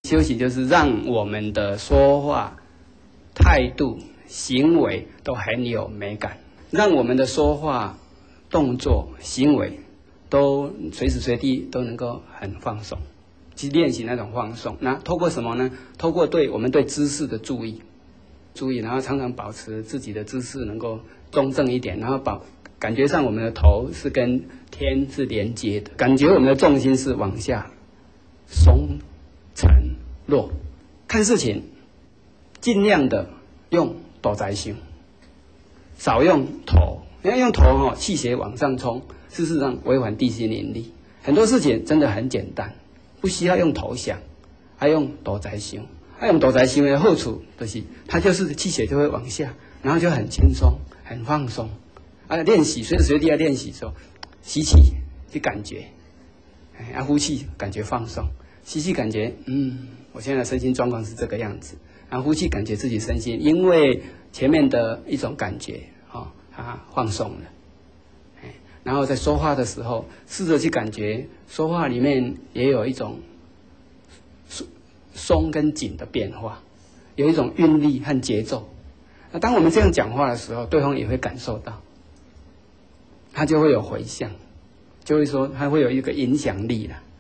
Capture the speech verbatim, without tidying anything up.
修行就是让我们的说话、态度、行为都很有美感，让我们的说话、动作、行为都随时随地都能够很放松，去练习那种放松。那透过什么呢？透过对我们对姿势的注意，注意，然后常常保持自己的姿势能够中正一点，然后保感觉上我们的头是跟天是连接的，感觉我们的重心是往下松沉落。看事情尽量的用斗宅心，少用头。你要用头哦，气血往上冲，事实上违反地心引力。很多事情真的很简单，不需要用头想，还用斗宅心。还用斗宅心的好处就是，它就是气血就会往下，然后就很轻松、很放松。啊，练习随时随地要练习说，吸气去感觉，啊，呼气感觉放松，吸气感觉嗯，我现在的身心状况是这个样子，然后呼气感觉自己身心，因为前面的一种感觉哦，它放松了，然后在说话的时候，试着去感觉说话里面也有一种松跟紧的变化，有一种韵律和节奏。那当我们这样讲话的时候，对方也会感受到。它就会有回响，就会说它会有一个影响力了。